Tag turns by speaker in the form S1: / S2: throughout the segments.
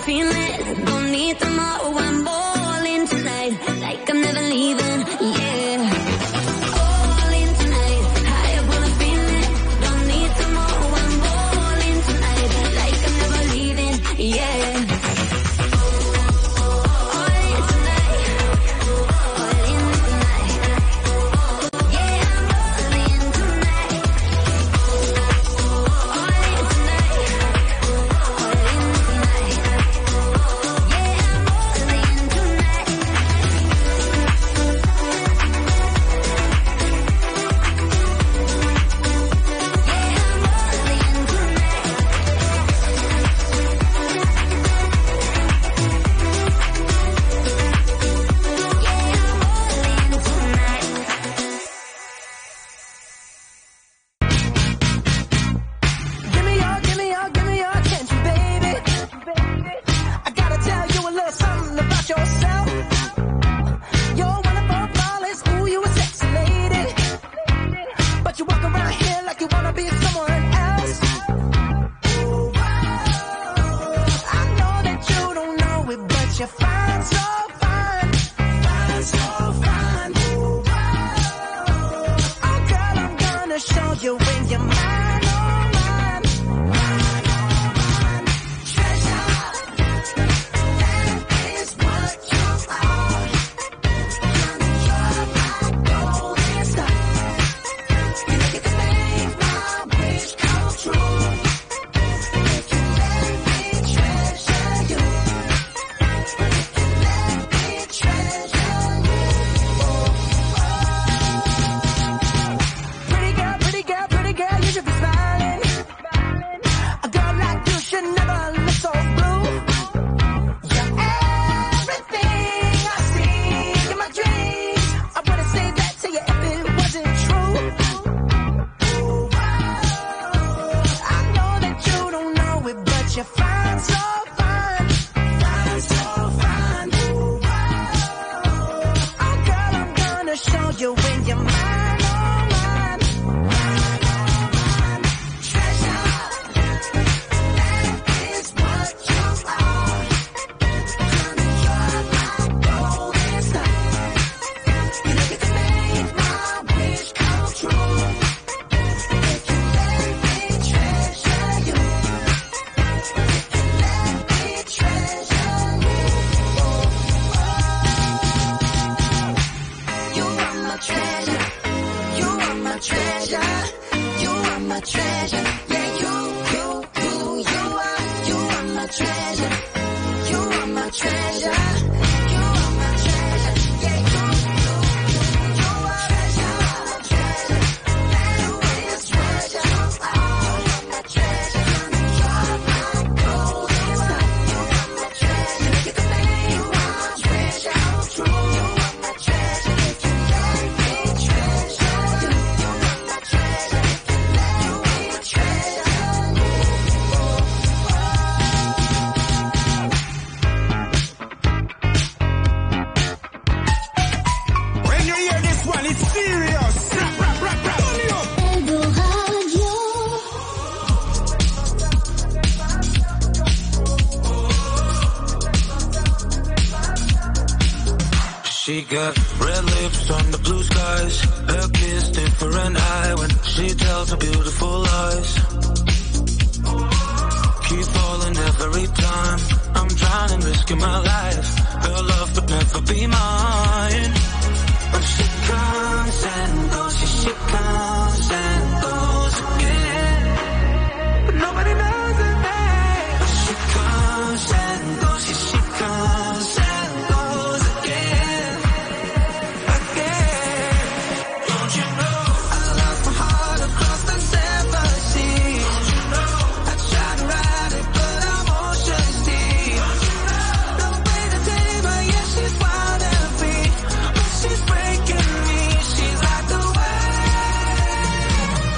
S1: feel it. Don't need them all. I'm balling tonight, like I'm never leaving. Yeah. Balling tonight, high up on a feeling. Don't need them all. I'm balling tonight, like I'm never leaving. Yeah.
S2: She got red lips on the blue skies. Her kiss different eye when she tells her beautiful lies. Keep falling every time. I'm drowning, risking my life. Her love could never be mine. But she comes and goes, she comes and goes again. But nobody knows her name. But she comes and goes, she comes and goes again. Again. Don't you know I lost my heart across the seven seas? Don't you know I tried to ride it, but I'm ocean deep. Don't you know no way to tame her, yeah, she's wild and free. But she's breaking me, she's like the wind.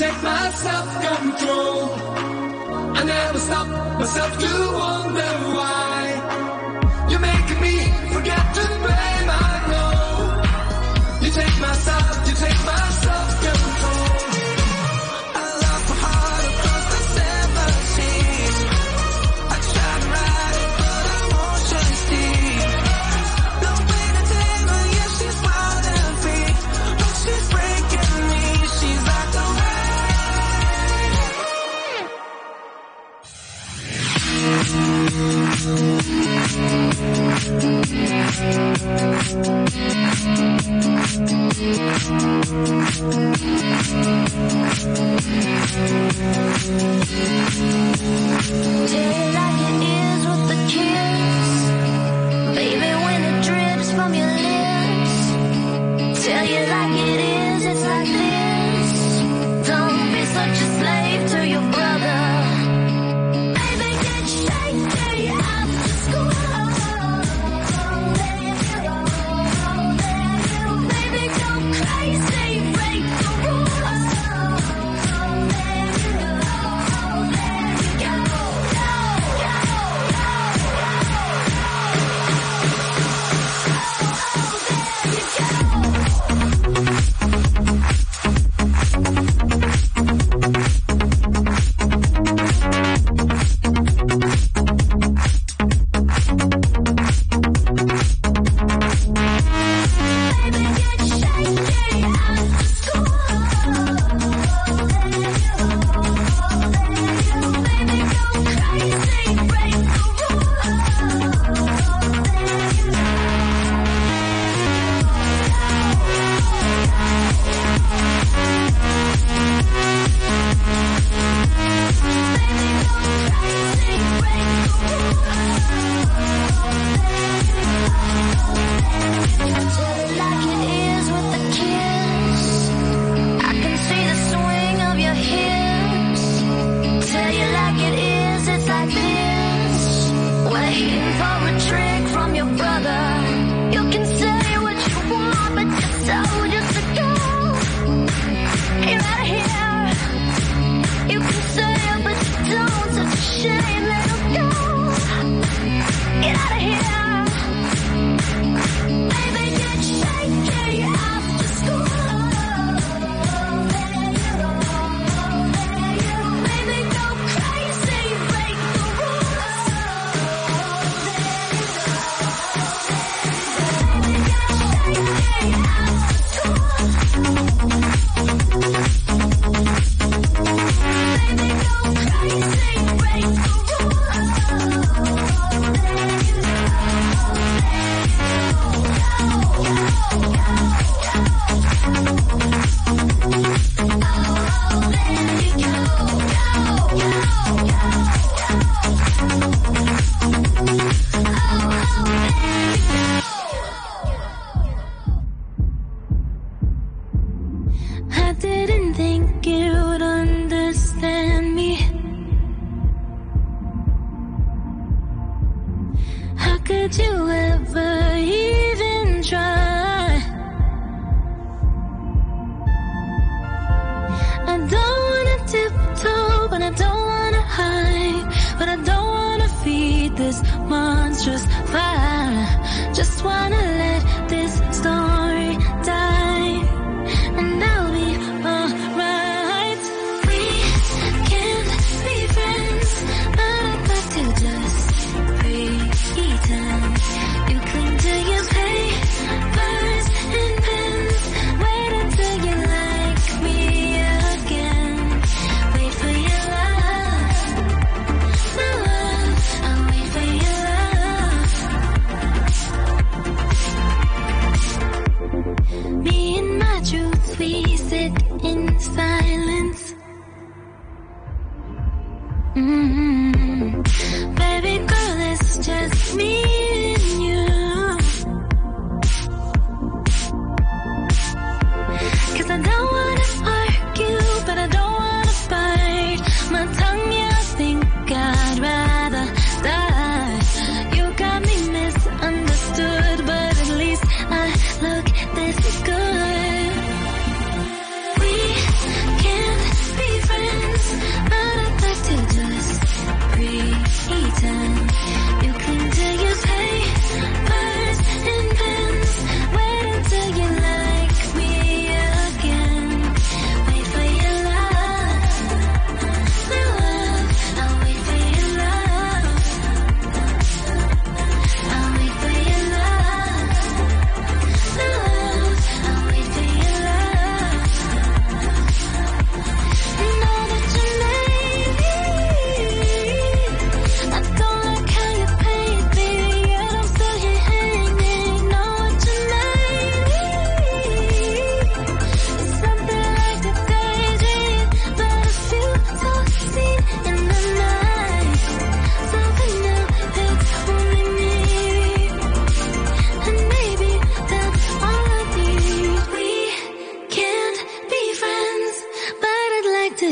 S3: take my self-control. I never stop myself to wonder why you're making me forget to pay my role. You take my self, you take my self-control. I love my heart across the seven seas. I try to ride it, but emotions deep. No way to tame her, yeah, she's wild and free. But she's breaking me, she's like the
S1: like it is with the kiss, baby, when it drips from your lips. Tell you like it is, it's like this. Don't be such a slave to your brother. Baby, get shaky after school. Baby, go crazy, break the rules.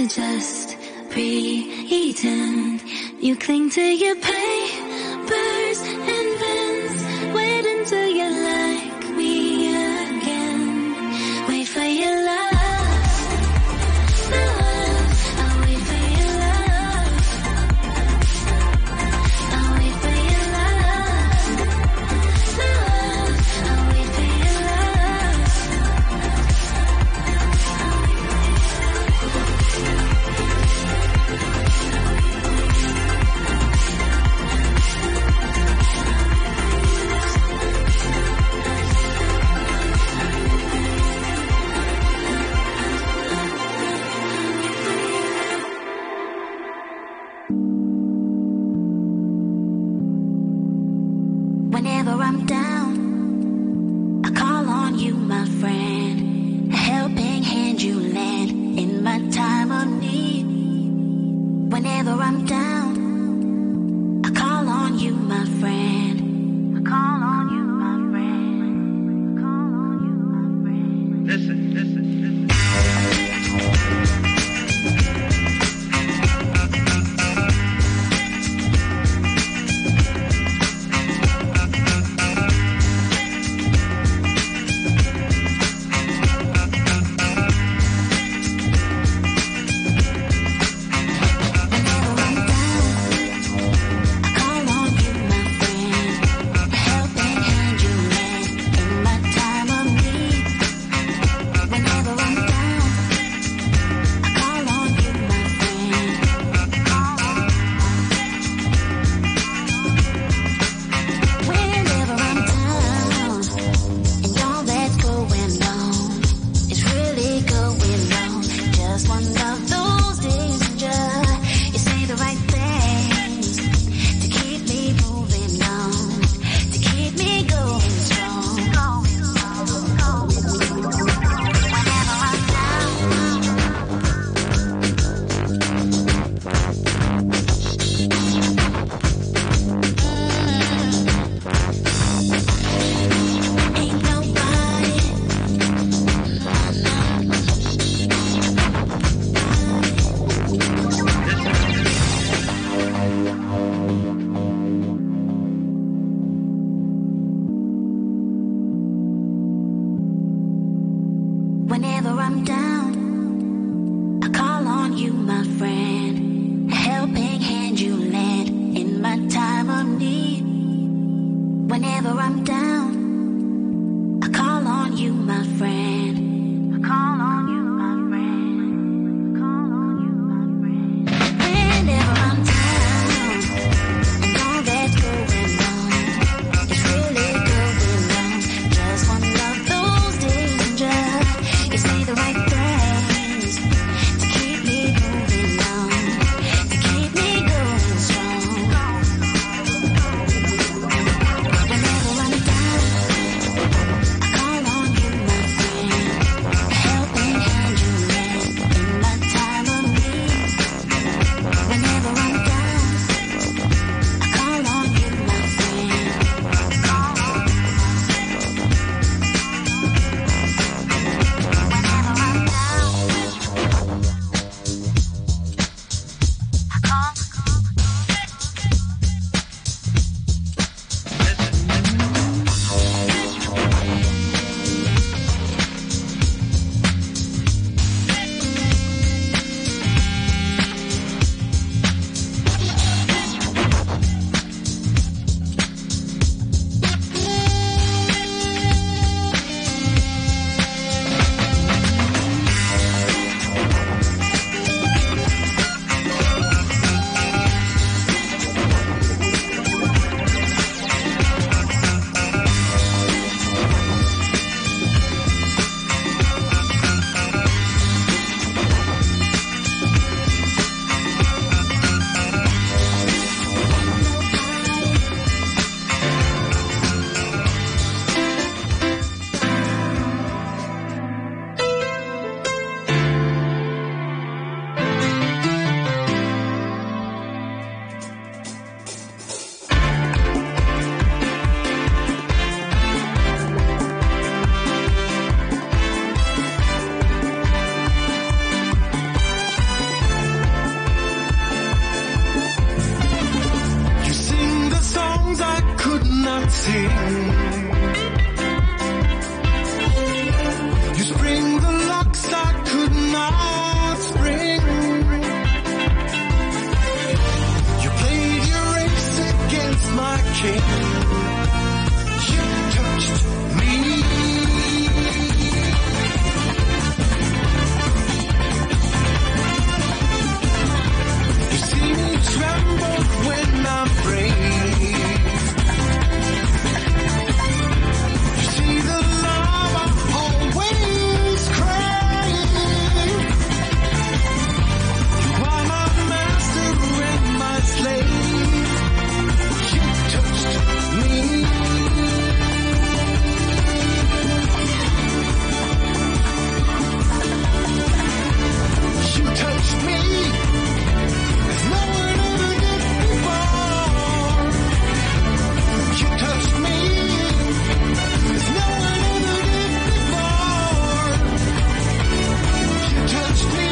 S1: just pretend. You cling to your papers and pens. Wait until you like me again. Wait for your love. I'll wait for your love. I'll wait for your love. I'll wait for your love. Whenever I'm down, I call on you, my friend. A helping hand you lend in my time of need. Whenever I'm down, I call on you, my friend. I call on you, my friend. I call on you, my friend.
S4: Listen.
S1: Whenever I'm down, I call on you, my friend. A helping hand you lend in my time of need. Whenever I'm down, I call on you, my friend. I call on you, my friend. I call on you, my friend. Whenever I'm down, and all that's going wrong, it's really going wrong. Just one of those days, and just you say the right thing.
S3: sing. You spring the locks I could not spring. You played your race against my king. You touched me. You see me tremble when I'm brave. You see the love I always crave. You are my master and my slave. You touched me. You touched me. There's no one ever did before. You touched me. There's no one ever did before. You touched me.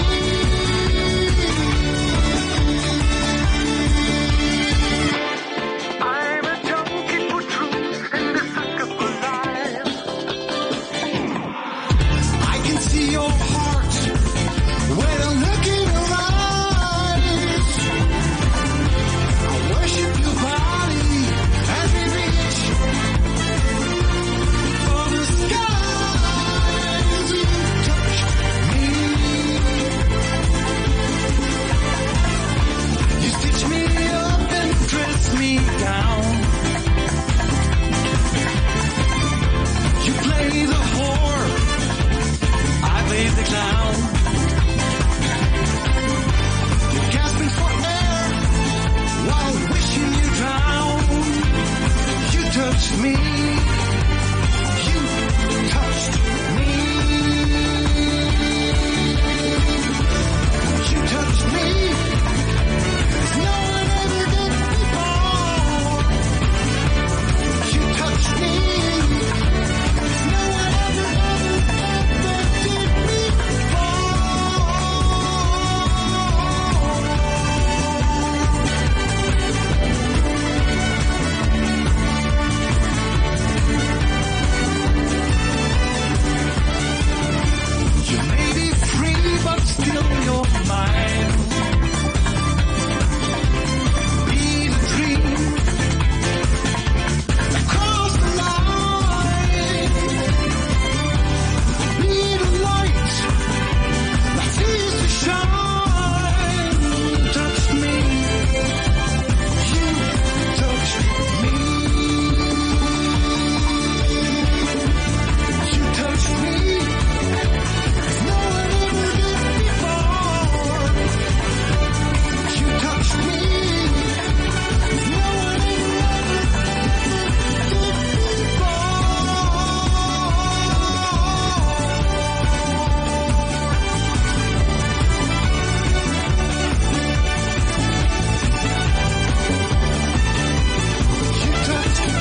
S3: I'm a junkie for truth and a sucker for lies. I can see your heart when I look in your eyes. I worship your body as we reach for the skies. You touched me. You stitch me up and dress me down. You play the whore, I play the clown. You're gasping for air while wishing you drown. You touched me. You touched me. You touched me. No one ever did before. You touched me. No one ever did You may be free, but still you're mine. Be the dream across the line. Be the light that sees to shine. You touched me. You touched me. You touched me. No one ever did before. You touched me. No one ever did before. You touched me.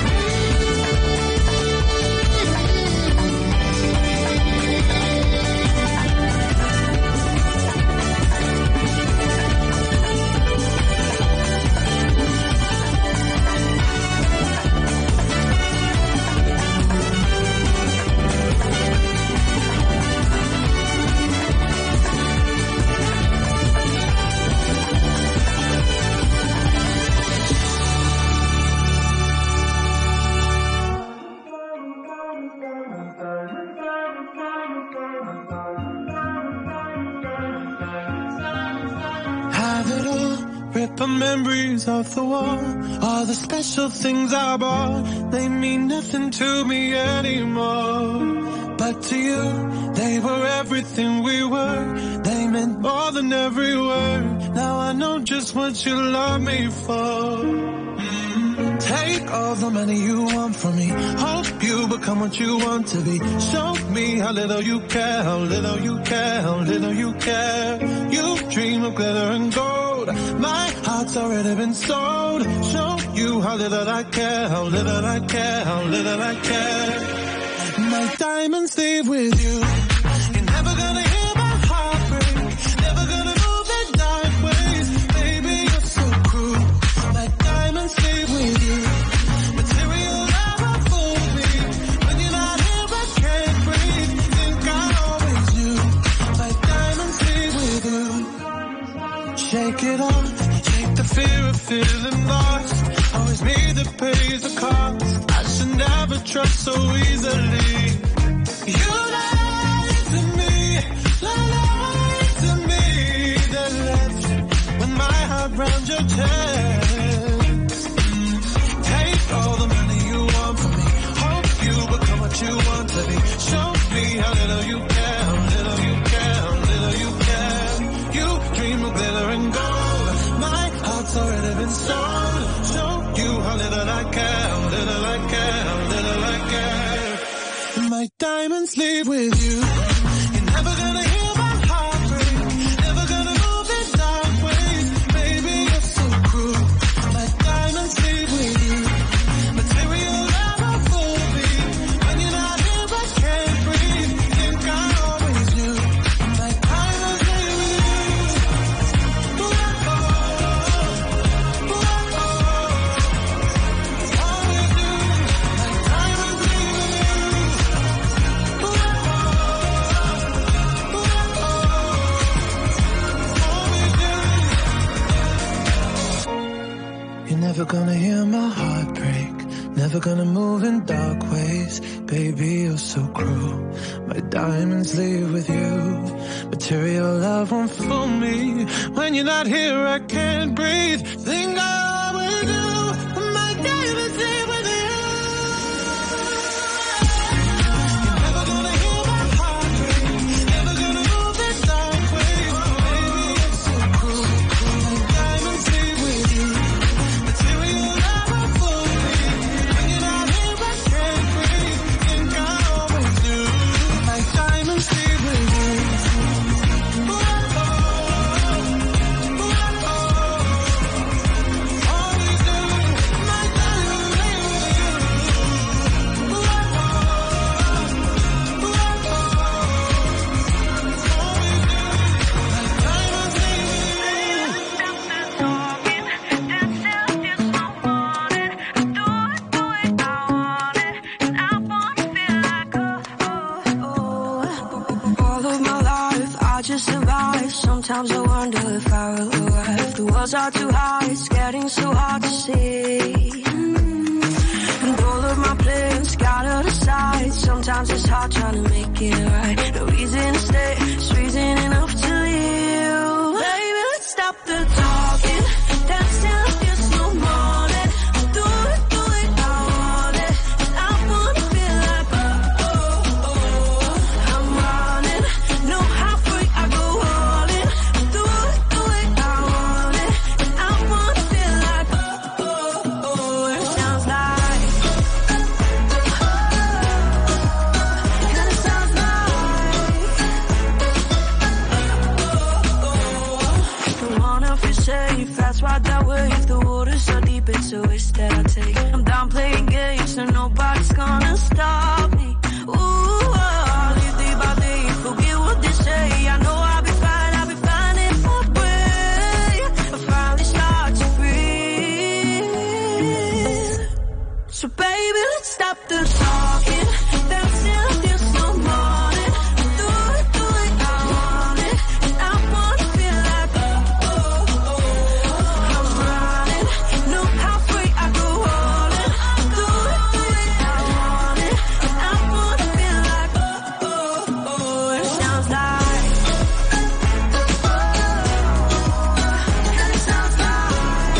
S3: Have it all, rip the memories off the wall. All the special things I bought, they mean nothing to me anymore. But to you, they were everything we were. They meant more than every word. Now I know just what you love me for. Take all the money you want from me. Hope you become what you want to be. Show me how little you care, how little you care, how little you care. You dream of glitter and gold. My heart's already been sold. Show you how little I care, how little I care, how little I care. My diamonds leave with you. You're never gonna hear my heart break. Never gonna move in dark ways. Baby, you're so cruel. My diamonds leave with you. Material love
S4: it off. Take the fear of feeling lost. Always me that pays the cost. I should never trust so easily. You lied to me, lied to me. That left with my heart round your chest. Take all the money you want from me. Hope you become what you want to be. Show me how little you care, little you care, little you care. You dream of glitter and gold. My heart's already been sold. Show you how little I care, little I care, little I care. My diamonds leave with you. You're never gonna hear my heart break. Never gonna move in dark ways. Baby, you're so cruel. My diamonds leave with you. Material never fool me. When you're not here, I can't breathe. Think I always knew. My diamonds leave with you. Ooh, oh, oh, oh, oh, oh. Always knew. My diamonds leave with you. Ooh, oh, oh, oh, oh, oh. Always knew. You're never gonna hear my heart break. Never gonna move in dark ways. Baby, you're so cruel. My diamonds leave with you. Material love won't fool me. When you're not here, I can't breathe. Think I always do. My diamonds leave with you. You're never gonna hear my heart break. Never gonna move in dark ways. Baby, you're so cruel. My diamonds leave with you. Material love won't fool me. When you're not here, I can't breathe. Think I always do. My diamonds leave with you. Ooh, oh, oh, ooh, oh, oh. Always do. My diamonds leave with you. Ooh, oh, oh, ooh, oh, oh. Always do. My diamonds leave with you.
S5: All of my life, I just survive. Sometimes I wonder if I will arrive. The walls are too high, it's getting so hard to see. And all of my plans scattered aside. Sometimes it's hard trying to make it right. No reason to stay, it's reason enough to leave. Baby, let's stop the talking. Dance till there's no morning. Do it, I want it. And I wanna feel like, oh, oh, oh. I'm running, no halfway, I go all in. Do it, I want it. And I wanna feel like, oh, oh, oh. It sounds like, and it sounds like, don't wanna feel safe, that's why that way. If the water's so deep, it's a risk that I take. I'm done playing games, and nobody's gonna stop me. Ooh, I'll live day by day, forget what they say. I know I'll be fine in my way. I finally start to breathe. So baby, let's stop the talking. Dance till there's no morning. Do it, I want it. And I wanna feel like, oh, oh, oh. I'm running, no halfway, I go all in. Do it, I want it. And I wanna feel like, oh, oh, oh. It sounds like, and it sounds like,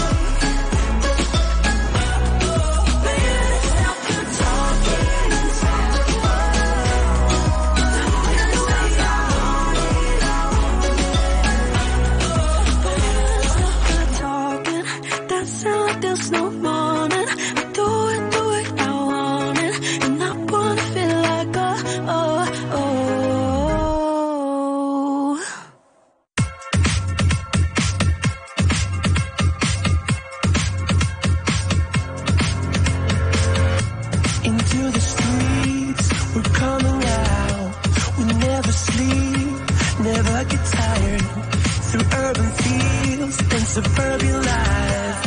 S5: baby, let's stop the talking. And it sounds like, talking, that sound like there's no morning. Do it, I want it. And I wanna feel like, oh, oh, oh.
S4: Into the streets, we're coming out. We never sleep, never get tired. Through urban fields and suburban life.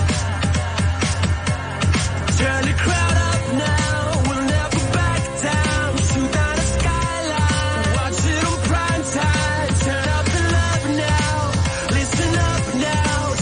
S4: Turn the crowd up now, we'll never back down. Shoot down the skyline, watch it on prime time. Turn up the love now, listen up now.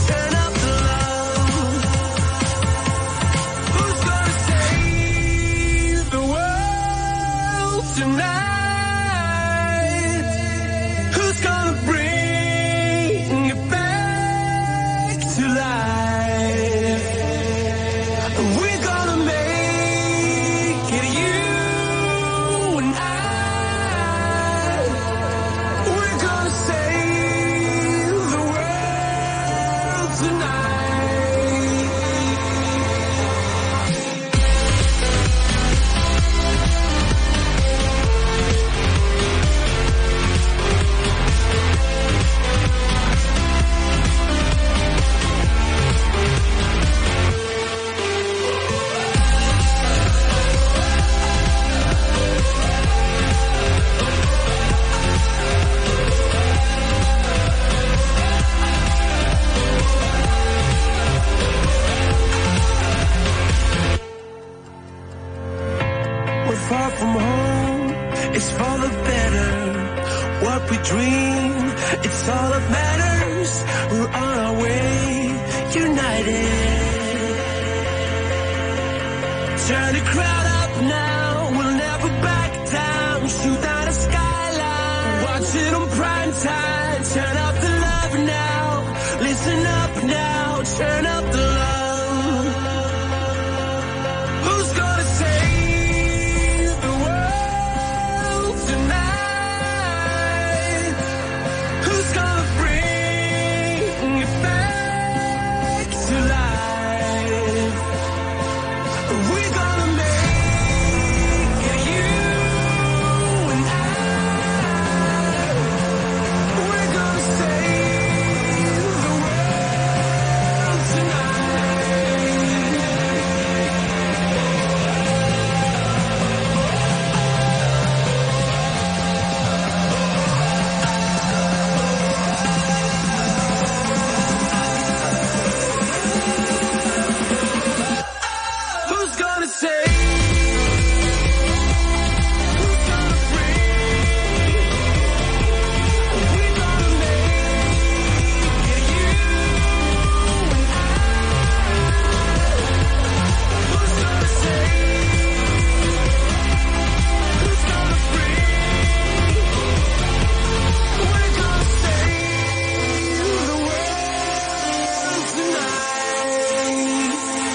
S4: we dream, it's all that matters. We're on our way, united. Turn the crowd up now, we'll never back down. Shoot down a skyline, watch it on prime time. Turn up the love now, listen up now, turn up the love. Who's gonna save the world tonight? Who's gonna bring it back to life? We're gonna make it, you and I. We're gonna save the world tonight. Who's gonna save? Who's gonna bring? We're gonna make it, you and I. Who's gonna save? Who's gonna bring? We're gonna save the world tonight.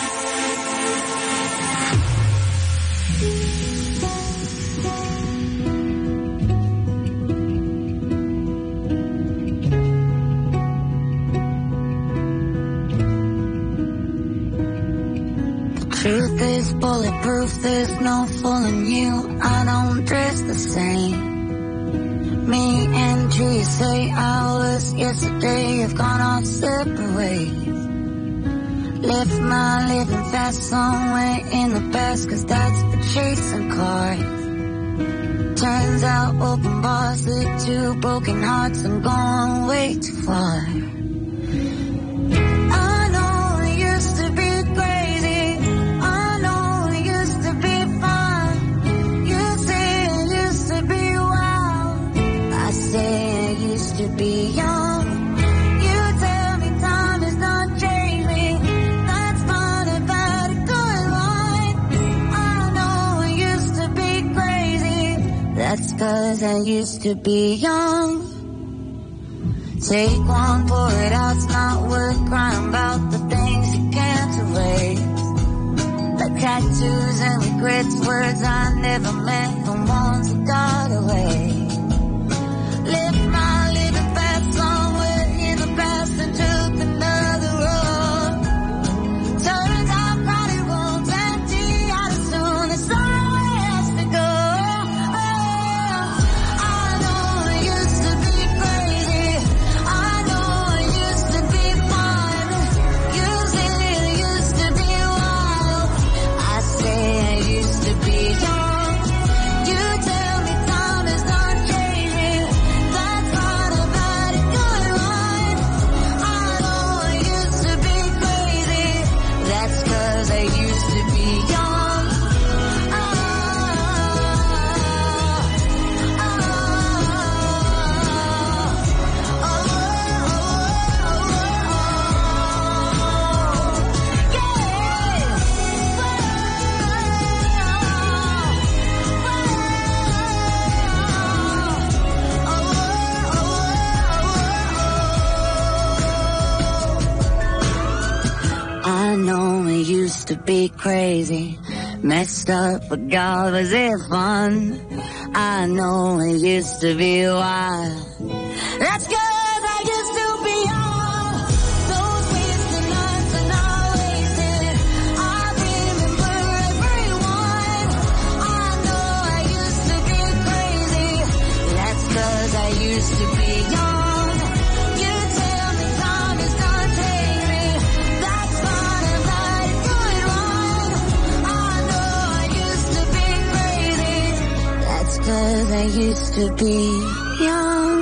S1: Truth is bulletproof, there's no fooling you. I don't dress the same. Me and you say hours yesterday have gone our separate ways. Left my living fast somewhere in the past, cause that's the chasing cars. Turns out open bars lead to broken hearts. I'm going way too far. I know it used to be crazy. I know it used to be fun. You say it used to be wild. I say it used to be young. You tell me time is not changing. That's fine about a good line. I know it used to be crazy. That's cause I used to be young. Take one, pour it out, it's not worth crying about the things you can't erase. Like tattoos and regrets, words I never meant, the ones that got away. Lived my living fast somewhere in the past and took another road. Turns out crowded rooms empty out as soon as somewhere else to go. I know it used to be crazy. I know it used to be fun. You say it used to be wild. I say it used to be young. You tell me time is not changing. That's not about a good line. I know it used to be crazy. That's cause I used to be young. I know it used to be crazy, messed up, but God, was it fun? I know it used to be wild. That's cause I used to be young. Those wasted nights are not wasted. I remember everyone. I know I used to be crazy. That's cause I used to be young. You tell me time is not changing. That's fine about a good one. I know I used to be crazy. That's cause I used to be young.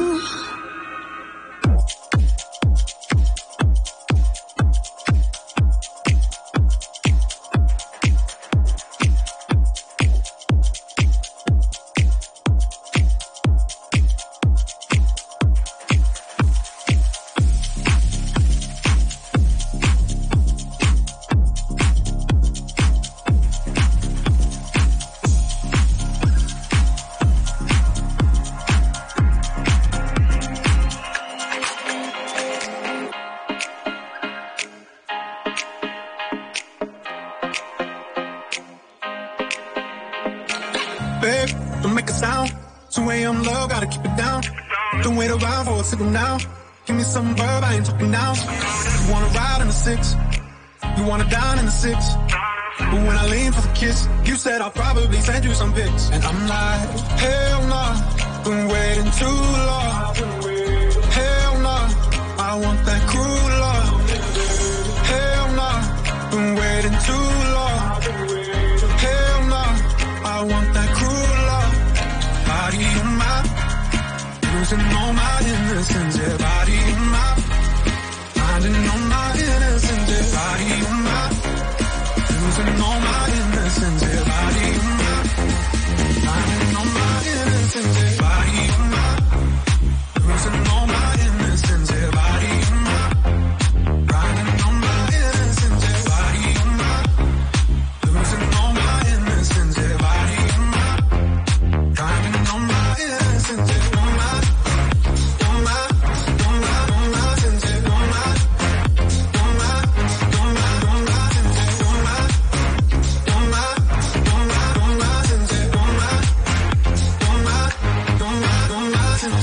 S4: Don't wait around for a signal now. Give me some verb, I ain't talking now. You wanna ride in the 6, you wanna dine in the 6. But when I lean for the kiss, you said I'll probably send you some pics. And I'm like, hell nah, been waiting too long. Hell nah, I want that cruel love. Hell nah, been waiting too long. Hell nah, I want that cruel love. Body on my, losing all my innocence. Yeah, body on my, finding all my innocence. Yeah, body on my, losing all my innocence. Yeah, body on my, finding all my innocence. Yeah, body on my, losing all my innocence. Yeah, body on my, finding all my innocence. Yeah, body on my, losing all my innocence. Yeah, body on my, finding all my innocence. Yeah, on my, on my, on my, on my innocence. Yeah, on my, on my, on my, on my innocence. Yeah, on my, on my, on my, on my innocence. Yeah, on my, on my, on my, on my innocence.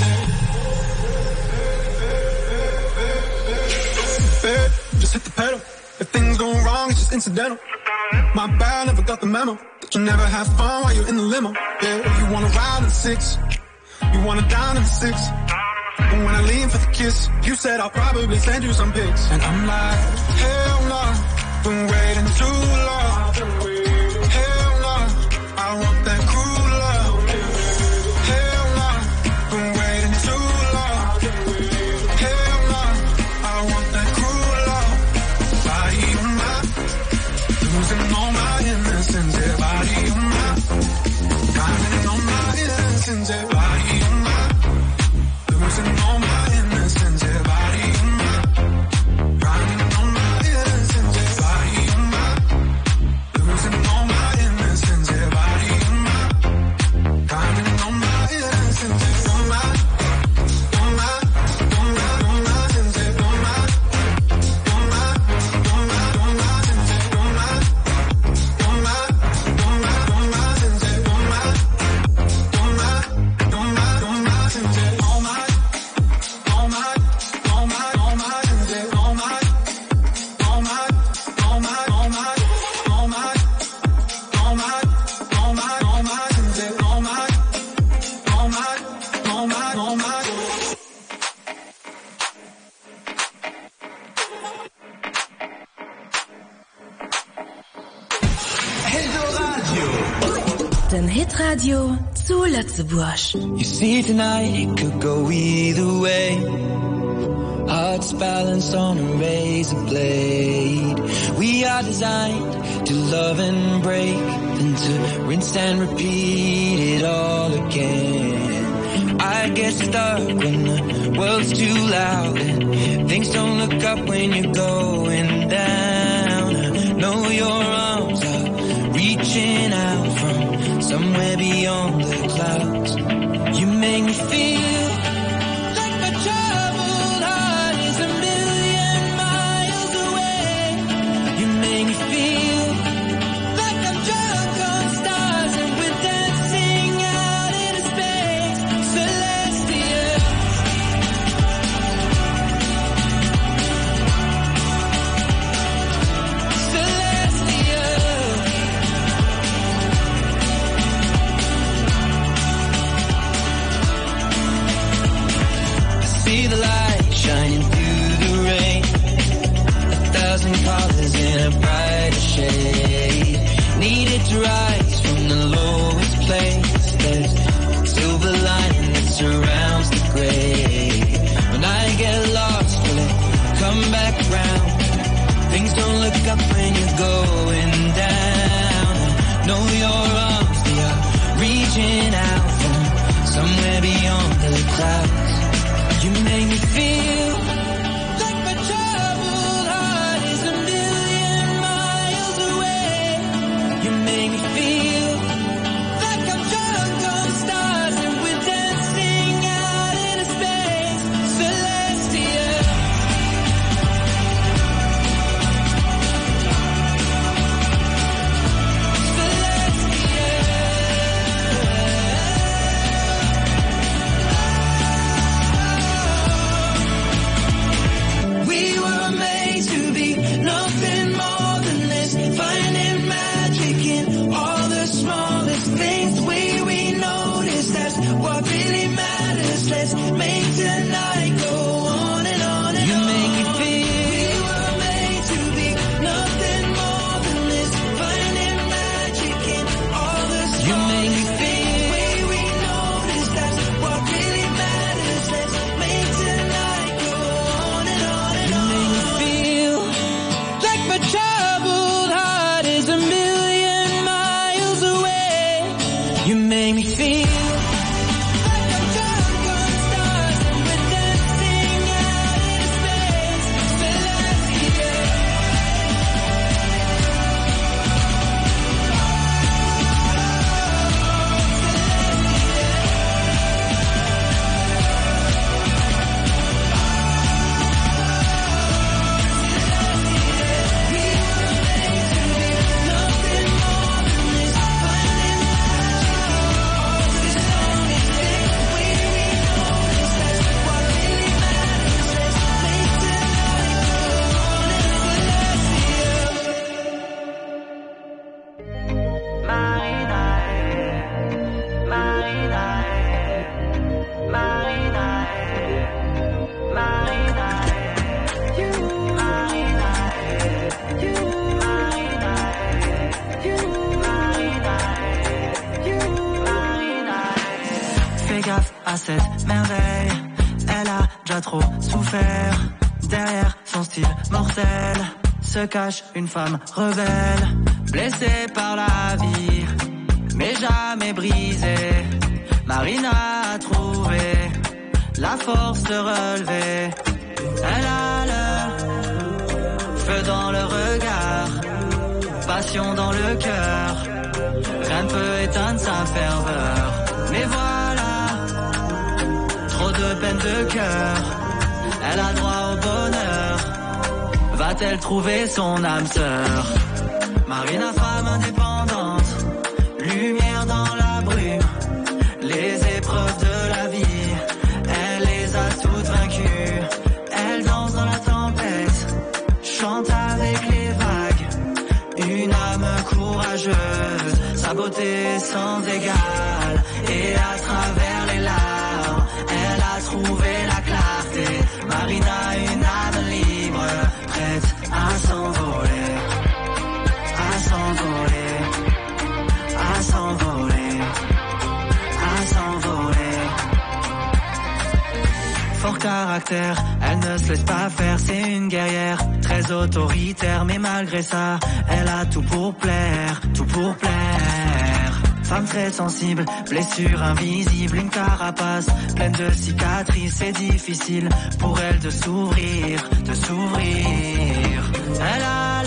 S4: Babe, just hit the pedal. If things go wrong, it's just incidental. My bad, never got the memo that you never have fun while you're in the limo. Yeah, you wanna ride in the 6, you wanna dine in the 6. But when I lean for the kiss, you said I'll probably send you some pics. And I'm like, hell nah, been waiting too long. Hell nah, I want that cruel love. Hell nah, been waiting too long. Hell nah, I want that cruel love. Body on my, losing all my innocence. Yeah, body on my, finding all my innocence. Yeah, body on my, losing all my innocence. Yeah, body on my, finding all my innocence. Yeah, body on my, losing all my innocence. Yeah, body on my, finding all my innocence. Yeah, on my, on my, on my, on my innocence. Yeah, on my, on my, on my, on my innocence. Yeah, on my, on my, on my, on my innocence. Yeah, on my, on my, on my, on my innocence. Yeah, on my, on my, on my, on my innocence. Yeah, on my, on my, on my, on my, on my, on my, on my, on my innocence. Yeah, on my, on my, on my, on my.
S6: Den Hitradio zu Lützeburg.
S2: You see tonight it could go either way. Hearts balanced on a razor blade. We are designed to love and break, then to rinse and repeat it all again. I get stuck when the world's too loud and things don't look up when you're going down. I know your arms are reaching out from somewhere beyond the clouds. You make me feel like my troubled heart is a million miles away. You make me feel like I'm drunk on stars and we're dancing out into space. Celestial. Celestial. See the light shining through the rain. 1,000 colors in a brighter shade. Needed to rise from the lowest place. There's silver lining that surrounds the gray. When I get lost, will it come back round? Things don't look up when you're going down. Know your arms, they are reaching out from somewhere beyond the clouds. You make me
S7: cette merveille. Elle a déjà trop souffert. Derrière son style mortel se cache une femme rebelle, blessée par la vie, mais jamais brisée. Marina a trouvé la force de relever. Elle a le feu dans le regard, passion dans le cœur. Rien ne peut éteindre sa ferveur. Mais voilà, trop de peine de cœur. Elle a droit au bonheur. Va-t-elle trouver son âme sœur? Marina, femme indépendante, lumière dans la brume. Les épreuves de la vie, elle les a toutes vaincues. Elle danse dans la tempête, chante avec les vagues. Une âme courageuse, sa beauté sans égale. Et à travers les larmes, elle a trouvé la clarté. Marina, une âme libre, prête à s'envoler, à s'envoler, à s'envoler, à s'envoler. Fort caractère, elle ne se laisse pas faire, c'est une guerrière, très autoritaire, mais malgré ça, elle a tout pour plaire, tout pour plaire. Femme très sensible, blessure invisible, une carapace pleine de cicatrices, c'est difficile pour elle de s'ouvrir, de s'ouvrir. Elle a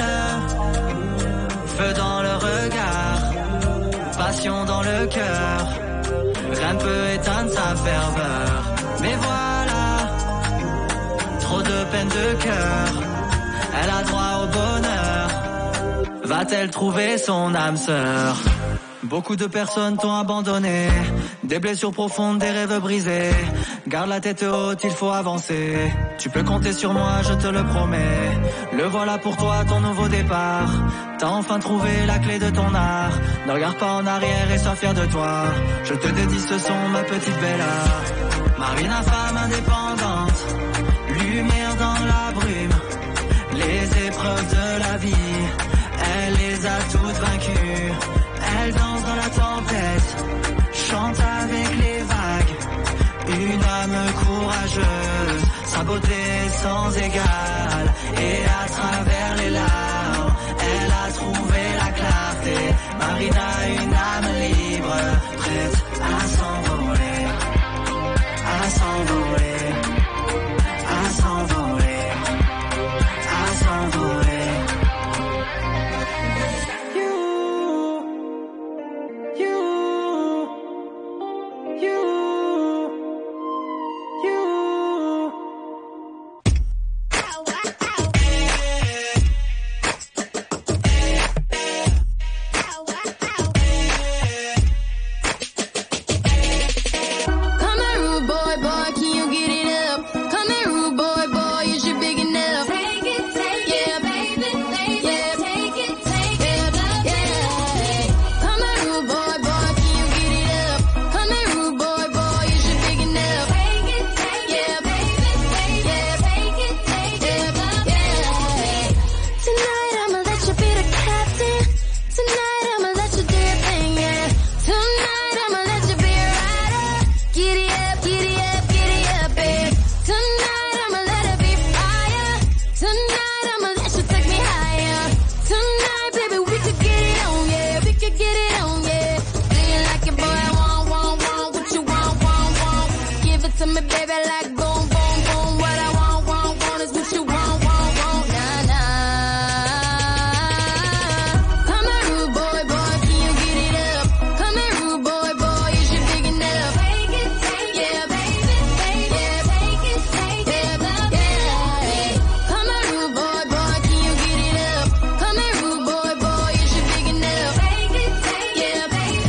S7: le feu dans le regard, passion dans le cœur, rien ne peut éteindre sa ferveur. Mais voilà, trop de peine de cœur, elle a droit au bonheur. Va-t-elle trouver son âme sœur? Beaucoup de personnes t'ont abandonné, des blessures profondes, des rêves brisés. Garde la tête haute, il faut avancer. Tu peux compter sur moi, je te le promets. Le voilà pour toi, ton nouveau départ. T'as enfin trouvé la clé de ton art. Ne regarde pas en arrière et sois fier de toi. Je te dédie ce son, ma petite Bella. Marina, femme indépendante, lumière dans la brume. Les épreuves de la vie, elle les a toutes vaincues. Elle danse dans la tempête, chante avec les vagues. Une âme courageuse, sa beauté sans égale. Et à travers les larmes, elle a trouvé la clarté. Marina, une âme libre, prête à s'envoler, à s'envoler, à s'envoler, à s'envoler.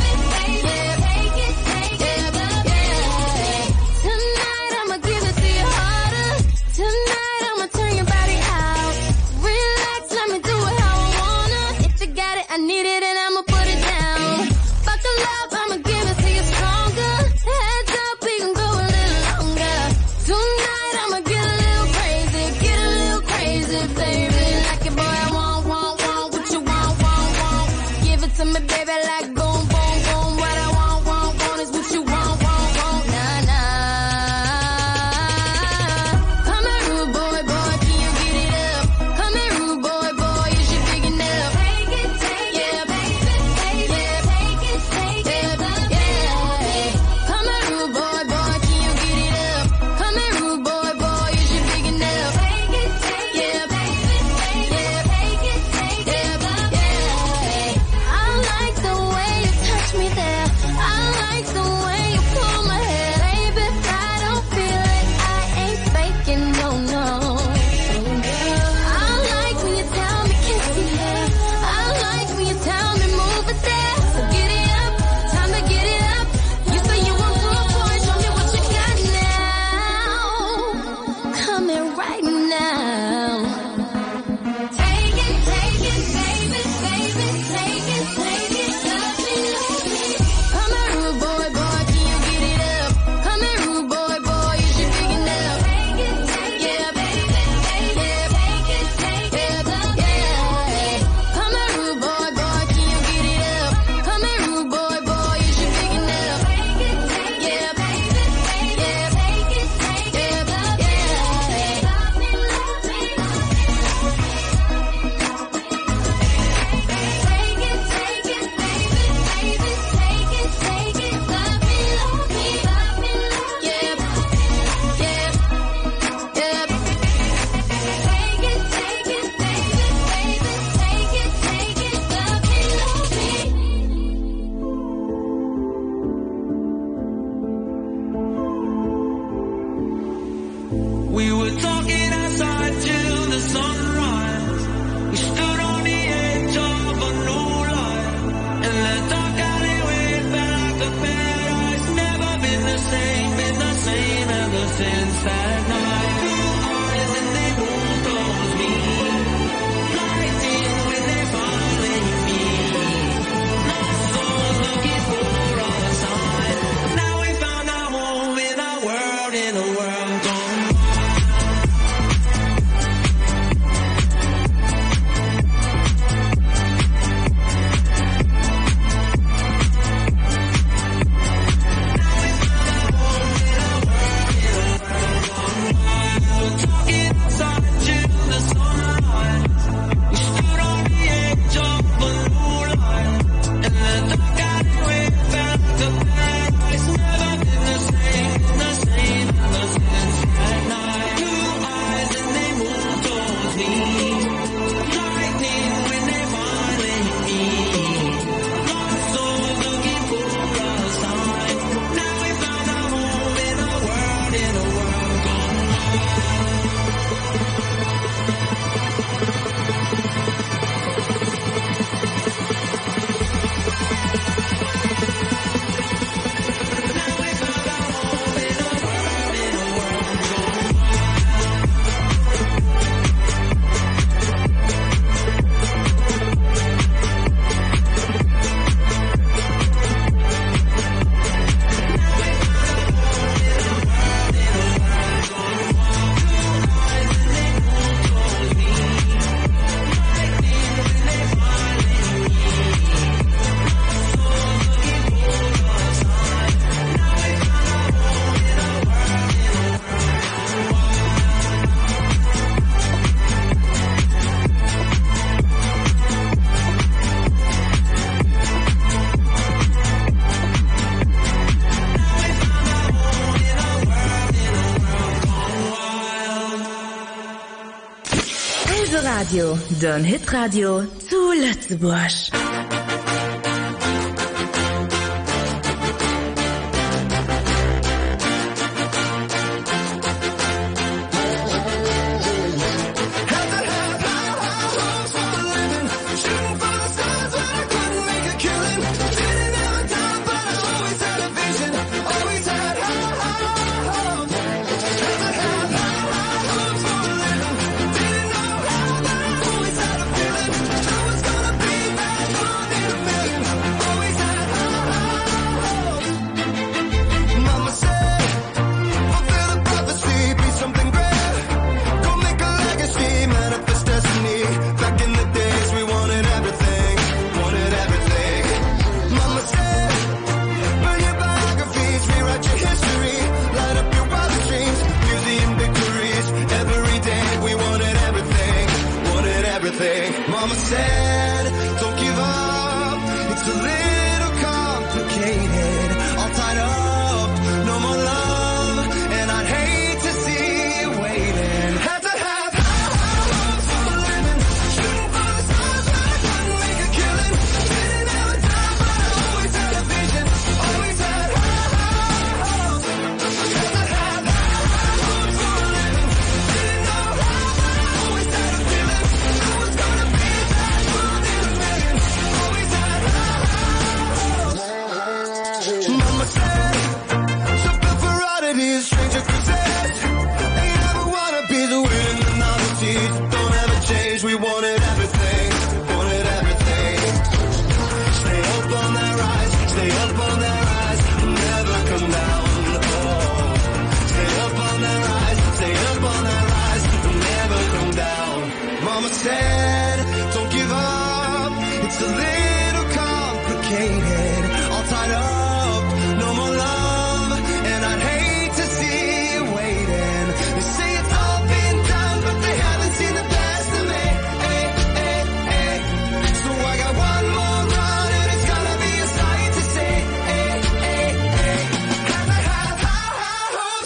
S1: Tonight I'ma give it to you.
S2: since that night. Blue eyes and they won't close me. Lightning when they finally meet. Lost souls looking for a sign. Now we found our home in a world gone wild.
S6: Radio, Don Hit Radio zu Lützeburg.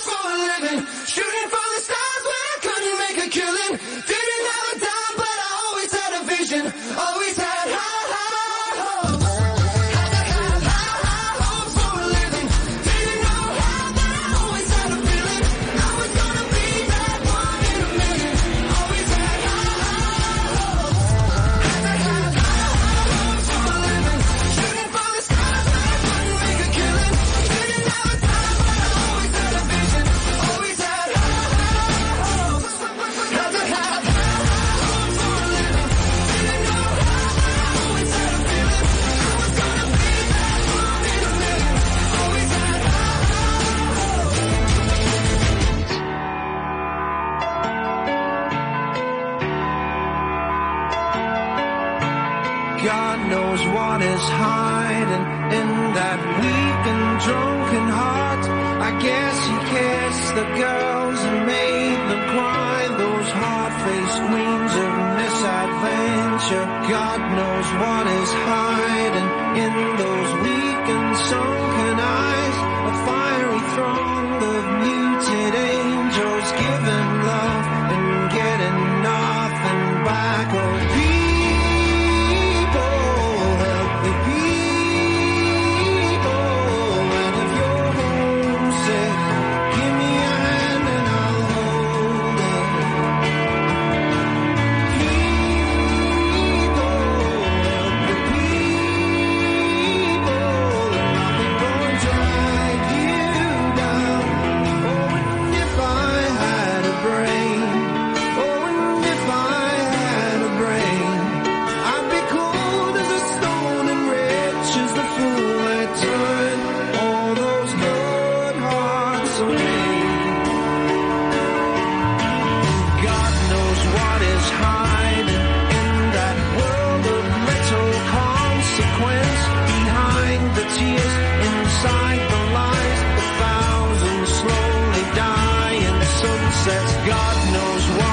S3: Shooting for the stars where I couldn't make a killing. Didn't have a dime, but I God knows what is hiding in that weak and drunken heart. I guess he kissed the girls and made them cry, those hard-faced queens of misadventure. God knows what is hiding in those weak and sunken eyes, a fiery throng of muted angels giving love and getting nothing back. Oh, God knows what